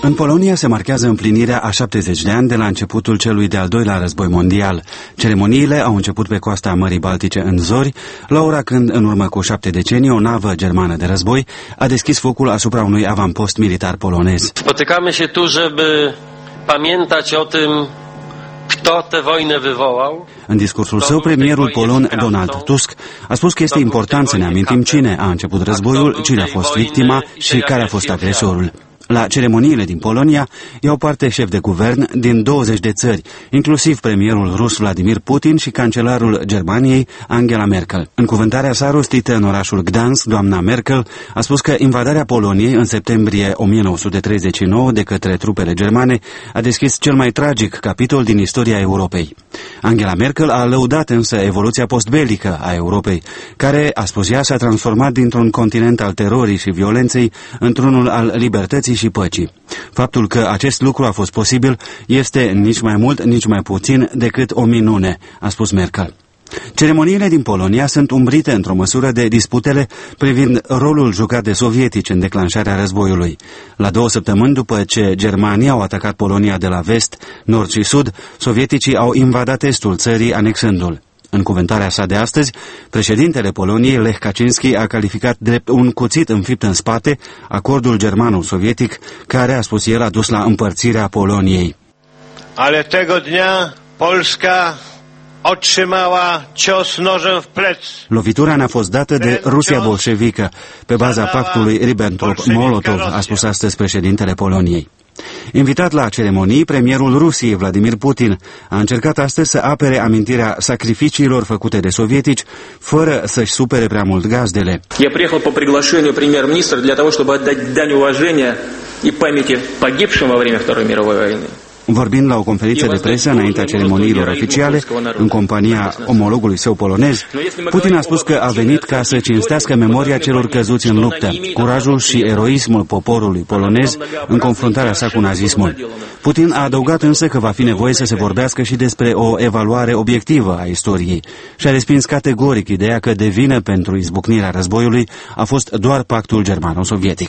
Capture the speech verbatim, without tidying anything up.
În Polonia se marchează împlinirea a șaptezeci de ani de la începutul celui de-al doilea război mondial. Ceremoniile au început pe coasta Mării Baltice în zori, la ora când, în urmă cu șapte decenii, o navă germană de război a deschis focul asupra unui avampost militar polonez. Spotykamy się tu, żeby pamiętać o tym, kto tę wojnę wywołał. În discursul său, premierul polon Donald Tusk a spus că este important să ne amintim cine a început războiul, cine a fost victima și care a fost agresorul. La ceremoniile din Polonia iau parte șefi de guvern din douăzeci de țări, inclusiv premierul rus Vladimir Putin și cancelarul Germaniei Angela Merkel. În cuvântarea sa rostită în orașul Gdansk, doamna Merkel a spus că invadarea Poloniei în septembrie o mie nouă sute treizeci și nouă de către trupele germane a deschis cel mai tragic capitol din istoria Europei. Angela Merkel a lăudat însă evoluția postbelică a Europei, care, a spus ea, s-a transformat dintr-un continent al terorii și violenței într-unul al libertății și păcii. Faptul că acest lucru a fost posibil este nici mai mult, nici mai puțin decât o minune, a spus Merkel. Ceremoniile din Polonia sunt umbrite într-o măsură de disputele privind rolul jucat de sovietici în declanșarea războiului. La două săptămâni după ce germanii au atacat Polonia de la vest, nord și sud, sovieticii au invadat estul țării, anexându-l. În cuvântarea sa de astăzi, președintele Poloniei, Lech Kaczynski, a calificat drept un cuțit înfipt în spate acordul germano-sovietic, care, a spus el, a dus la împărțirea Poloniei. Ale tego dnia Polska otrzymała cios nożem w plec. Lovitura ne-a fost dată de Rusia bolșevică, pe baza pactului Ribbentrop-Molotov, a spus astăzi președintele Poloniei. Invitat la ceremonii, premierul Rusiei, Vladimir Putin, a încercat astăzi să apere amintirea sacrificiilor făcute de sovietici, fără să-și supere prea mult gazdele. Я приехал по приглашению премьер-министра для того, чтобы отдать дань уважения и памяти погибшим во время Второй мировой войны. Vorbind la o conferință de presă înaintea ceremoniilor oficiale, în compania omologului său polonez, Putin a spus că a venit ca să cinstească memoria celor căzuți în luptă, curajul și eroismul poporului polonez în confruntarea sa cu nazismul. Putin a adăugat însă că va fi nevoie să se vorbească și despre o evaluare obiectivă a istoriei și a respins categoric ideea că de vină pentru izbucnirea războiului a fost doar pactul germano-sovietic.